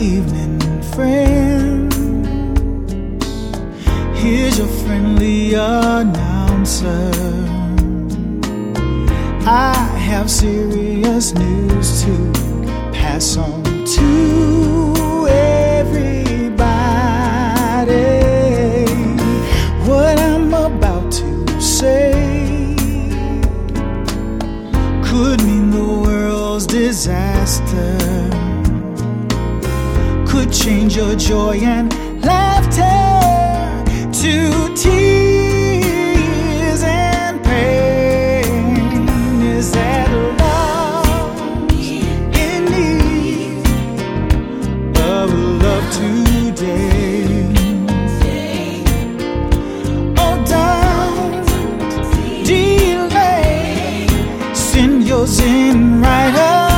evening, friend. Here's your friendly announcer. I have serious news to pass on to everybody. What I'm about to say could mean the world's disaster, could change your joy and laughter to tears and pain. Is that love in need of love today? Oh, don't delay, send yours in right up.